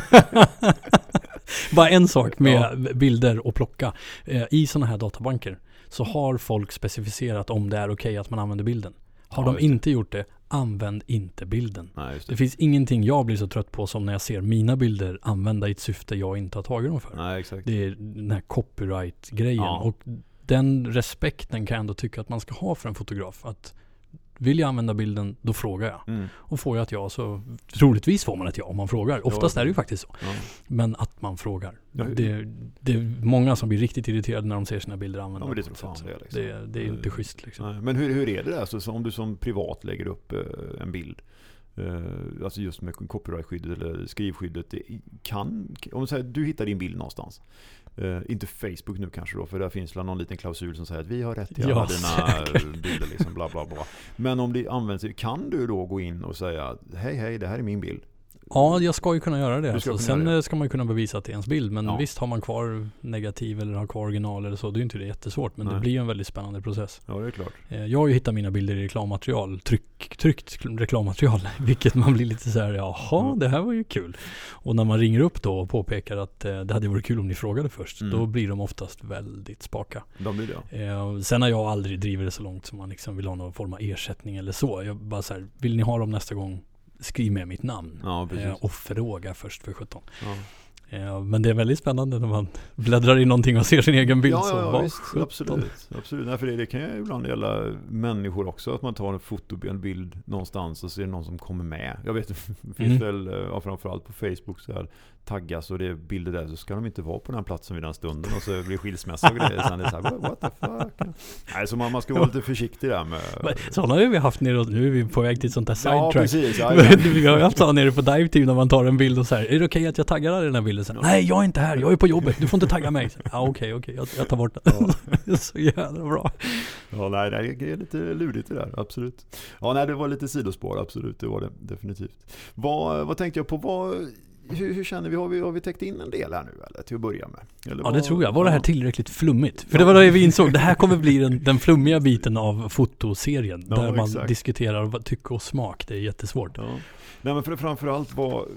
Bara en sak med bilder och plocka. I sådana här databanker så har folk specificerat om det är okej att man använder bilden. Har de inte gjort det, använd inte bilden. Nej, det finns ingenting jag blir så trött på som när jag ser mina bilder använda i ett syfte jag inte har tagit dem för. Nej, exakt. Det är den här copyright-grejen. Och den respekten kan jag ändå tycka att man ska ha för en fotograf. Att vill jag använda bilden, då frågar jag. Och får jag ett ja så troligtvis får man ett ja om man frågar. Oftast är det ju faktiskt så. Men att man frågar. Det är många som blir riktigt irriterade när de ser sina bilder använda. Men det tror fan det, liksom. Det är inte schysst liksom. Nej, men hur är det där? Så om du som privat lägger upp en bild, alltså just med copyright-skyddet eller skrivskyddet, om du säger du hittar din bild någonstans, inte Facebook nu kanske då, för där finns någon liten klausul som säger att vi har rätt till alla dina bilder liksom, bla bla bla. Men om det används, kan du då gå in och säga hej, det här är min bild? Ja, jag ska ju kunna göra det. Sen ska man ju kunna bevisa att det är ens bild. Men visst, har man kvar negativ eller har kvar original eller så, det är inte det jättesvårt. Men det blir ju en väldigt spännande process. Ja, det är klart. Jag har ju hittat mina bilder i reklammaterial, tryckt reklammaterial, vilket man blir lite så här, jaha, det här var ju kul. Och när man ringer upp då och påpekar att det hade varit kul om ni frågade först, då blir de oftast väldigt spaka. De blir det. Sen har jag aldrig drivit det så långt som man liksom vill ha någon form av ersättning eller så. Jag bara så här, vill ni ha dem nästa gång? Skriv med mitt namn och fråga först för 17. Men det är väldigt spännande när man bläddrar in någonting och ser sin egen bild. Ja, visst, absolut. Nej, för det kan ju ibland gälla människor också, att man tar en bild någonstans och ser någon som kommer med. Jag vet, det finns väl framförallt på Facebook så här taggas och det är bilder där, så ska de inte vara på den platsen vid den stunden och så blir skilsmässa och grejer. Sen är det så här, what the fuck? Nej, så man ska vara lite försiktig där med... Sådana har vi haft nere och nu är vi på väg till sånt där sidetrack. Ja, precis. Vi har ju haft sådana nere på Dive Team när man tar en bild och så här, är det okej att jag taggar dig i den här bilden? Så, nej, jag är inte här, jag är på jobbet, du får inte tagga mig. Ja, okej, jag tar bort den. Ja. Så jävla bra. Ja, nej, det är lite lurigt det där, absolut. Ja, nej, det var lite sidospår, absolut, det var det definitivt. Vad tänkte jag på, hur känner vi? Har vi täckt in en del här nu eller, till att börja med? Eller det tror jag. Var det här tillräckligt flummigt? För det var det vi insåg. Det här kommer bli den flummiga biten av fotoserien. Där man diskuterar tycke och smak. Det är jättesvårt. Ja. Nej, men framförallt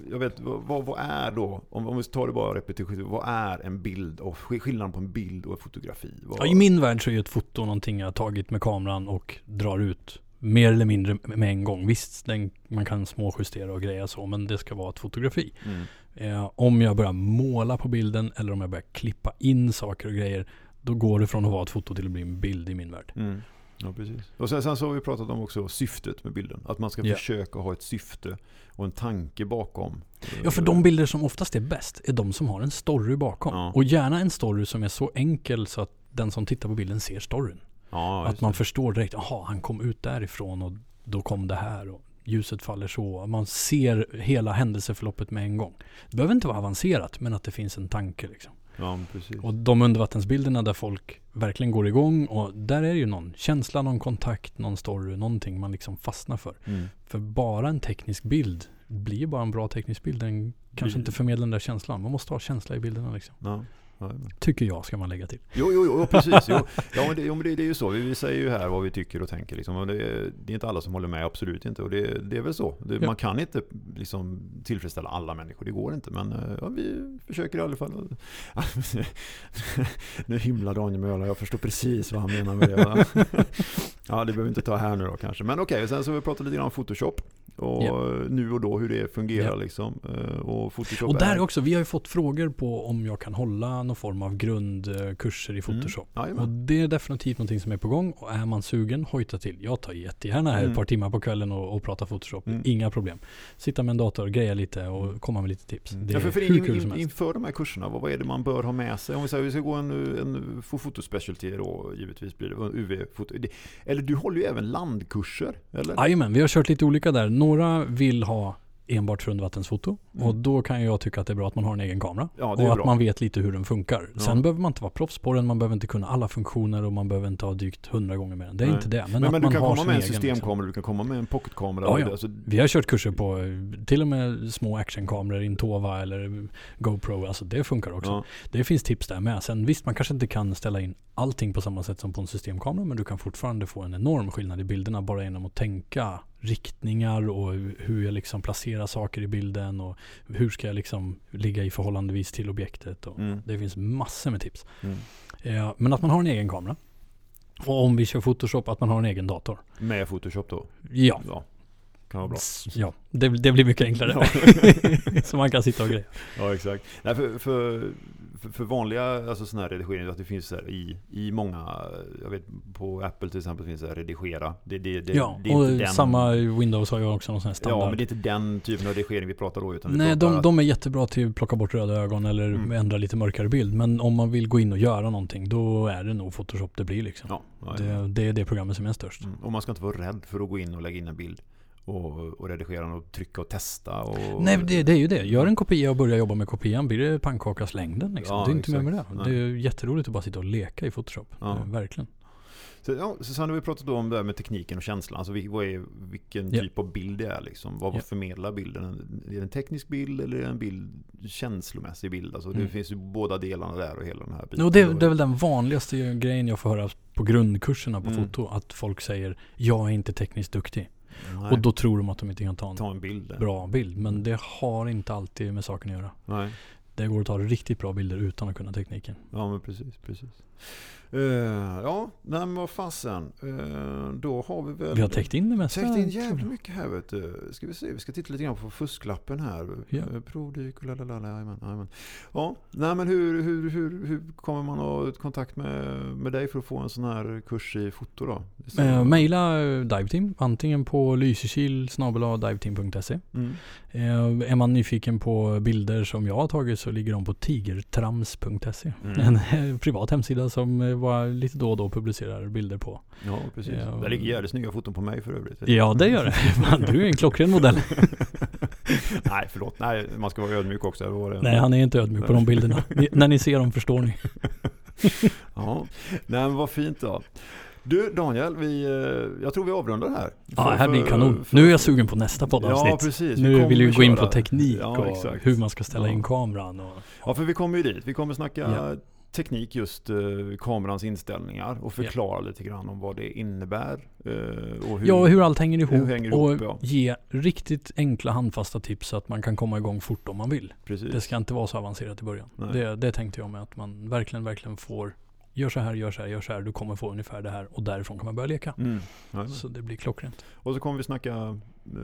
vad är då, om vi tar det bara repetitivt, vad är en bild och skillnaden på en bild och en fotografi? I min värld så är ett foto någonting jag har tagit med kameran och drar ut mer eller mindre med en gång. Visst, man kan småjustera och greja så, men det ska vara ett fotografi. Om jag börjar måla på bilden eller om jag börjar klippa in saker och grejer, då går det från att vara ett foto till att bli en bild i min värld. Ja, precis. Och sen så har vi pratat om också syftet med bilden. Att man ska försöka ha ett syfte och en tanke bakom. Ja, för de bilder som oftast är bäst är de som har en story bakom. Ja. Och gärna en story som är så enkel så att den som tittar på bilden ser storyn. Ja, att man förstår direkt, han kom ut därifrån och då kom det här och ljuset faller så. Man ser hela händelseförloppet med en gång. Det behöver inte vara avancerat, men att det finns en tanke liksom. Ja, precis. Och de undervattensbilderna där folk verkligen går igång, och där är ju någon känsla, någon kontakt, någon story, någonting man liksom fastnar för. För bara en teknisk bild blir bara en bra teknisk bild. Den kanske inte förmedlar den där känslan. Man måste ha känsla i bilderna liksom. Ja. Tycker jag, ska man lägga till. Jo, precis. Ja, men det är ju så. Vi säger ju här vad vi tycker och tänker. Liksom. Och det är inte alla som håller med, absolut inte. Och det är väl så. Man kan inte liksom tillfredsställa alla människor. Det går inte. Men vi försöker i alla fall. Nu himlar Daniel Möller. Jag förstår precis vad han menar med det. Ja, det behöver vi inte ta här nu då kanske. Men okej, sen så har vi pratat lite grann om Photoshop. Och nu och då hur det fungerar liksom. Och Photoshop och där också, vi har ju fått frågor på om jag kan hålla någon form av grundkurser i Photoshop. Och det är definitivt någonting som är på gång. Och är man sugen, hojta till. Jag tar jättegärna ett par timmar på kvällen och pratar Photoshop. Inga problem. Sitta med en dator, greja lite och komma med lite tips. Det är hur kul som helst. Inför de här kurserna, vad är det man bör ha med sig? Om vi säger vi ska gå en fotospecialty då, givetvis blir det UV-foto. Eller du håller ju även landkurser, eller? Jajamän, vi har kört lite olika där. Några vill ha enbart för undervattensfoto. Och då kan jag tycka att det är bra att man har en egen kamera. Ja, och att man vet lite hur den funkar. Ja. Sen behöver man inte vara proffs på den, man behöver inte kunna alla funktioner och man behöver inte ha dykt 100 gånger med den. Det är inte det. Men att du man kan har komma med en systemkamera, liksom. Du kan komma med en pocketkamera. Ja. Alltså, vi har kört kurser på till och med små actionkameror, Intova eller GoPro. Alltså det funkar också. Ja. Det finns tips där med. Sen visst, man kanske inte kan ställa in allting på samma sätt som på en systemkamera, men du kan fortfarande få en enorm skillnad i bilderna bara genom att tänka riktningar och hur jag liksom placerar saker i bilden och hur ska jag liksom ligga i förhållandevis till objektet. Och det finns massor med tips. Men att man har en egen kamera. Och om vi kör Photoshop, att man har en egen dator. Med Photoshop då? Ja. Kan vara bra. Ja, det blir mycket enklare. Så man kan sitta och greja. Ja, exakt. Nej, för vanliga alltså sån här redigering, att det finns så här i många, jag vet på Apple till exempel finns det här redigera. Det är och inte samma Windows har ju också någon sån här standard. Ja, men det är inte den typen av redigering vi pratar då, utan nej, de är jättebra till att plocka bort röda ögon eller ändra lite mörkare bild, men om man vill gå in och göra någonting, då är det nog Photoshop det blir liksom. Ja. Det är det programmet som är störst. Och man ska inte vara rädd för att gå in och lägga in en bild. Och redigera den och trycka och testa. Nej, det är ju det. Gör en kopia och börja jobba med kopian, blir det pannkakas längden. Liksom. Det är inte mer med det. Nej. Det är jätteroligt att bara sitta och leka i Photoshop. Verkligen. Så sen har vi pratat om det här med tekniken och känslan. Alltså vilken typ av bild det är. Liksom. Vad förmedlar bilden? Är det en teknisk bild eller är det en bild, känslomässig bild? Alltså, det finns ju båda delarna där och hela den här biten. Och det är väl den vanligaste grejen jag får höra på grundkurserna på foto. Att folk säger, jag är inte tekniskt duktig. Nej. Och då tror de att de inte kan ta en bild. Bra bild. Men det har inte alltid med saken att göra. Nej. Det går att ta riktigt bra bilder utan att kunna tekniken. Ja, men precis. Men vad fasen. Då har vi väl... Vi har täckt in det mesta. Täckt in jävligt mycket här, vet du. Ska vi se, vi ska titta lite grann på fusklappen här. Ja. Provdyk, amen. Ja, nej men hur kommer man att ha kontakt med dig för att få en sån här kurs i foto då? Maila Diveteam, antingen på lysekil@diveteam.se. Är man nyfiken på bilder som jag har tagit så ligger de på tigertrams.se. En privat hemsida som var lite då och då publicerar bilder på. Ja, precis. Där ligger jävligt snygga foton på mig för övrigt. Ja, det gör det. Du är en klockren modell. Nej, förlåt. Nej, man ska vara ödmjuk också. Nej, han är inte ödmjuk på de bilderna. När ni ser dem förstår ni. Ja, nej, men vad fint då. Du Daniel, jag tror vi avrundar här. Ja, det här blir kanon. Nu är jag sugen på nästa poddavsnitt. Ja, precis. Nu vill vi gå in på teknik och exakt. hur man ska ställa in kameran. Ja, för vi kommer ju dit. Vi kommer snacka teknik, just kamerans inställningar och förklara lite grann om vad det innebär. Och hur allt hänger ihop. Och ge riktigt enkla handfasta tips så att man kan komma igång fort om man vill. Precis. Det ska inte vara så avancerat i början. Det tänkte jag med, att man verkligen får gör så här, du kommer få ungefär det här och därifrån kan man börja leka. Så det blir klockrent. Och så kommer vi snacka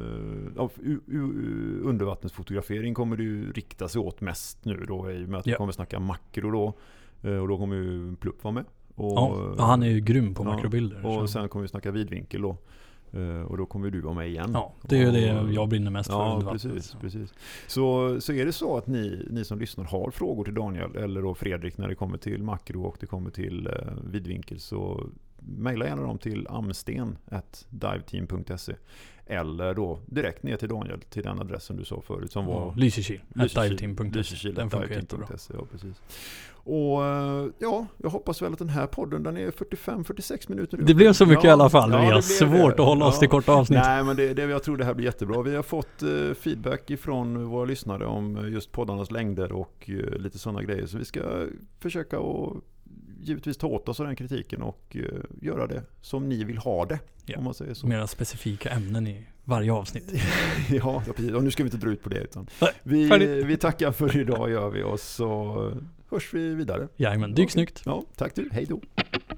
undervattensfotografering kommer det ju rikta sig åt mest nu då, i och med att vi kommer snacka makro då, och då kommer ju Plupp vara med. Han är ju grym på makrobilder. Och sen kommer vi snacka vidvinkel då. Och då kommer du vara med igen. Ja, det är det jag brinner mest för. Ja, precis. Så är det så att ni som lyssnar har frågor till Daniel eller då Fredrik när det kommer till makro och det kommer till vidvinkel, så mejla gärna dem till amsten@diveteam.se eller då direkt ner till Daniel till den adressen du sa förut som var lysekil@diveteam.se. Den funkar jättebra. Ja, precis. Och jag hoppas väl att den här podden, den är 45-46 minuter. Det blev så mycket i alla fall. Vi har svårt att hålla oss till korta avsnitt. Nej, men jag tror det här blir jättebra. Vi har fått feedback ifrån våra lyssnare om just poddarnas längder och lite sådana grejer. Så vi ska försöka att givetvis ta åt oss av den kritiken och göra det som ni vill ha det. Om man säger så. Mera specifika ämnen i varje avsnitt. Ja, precis. Och nu ska vi inte dra ut på det. Utan vi tackar för idag, gör vi. Och så hörs vi vidare. Jajamän, dyk snyggt. Ja, tack du. Hej då.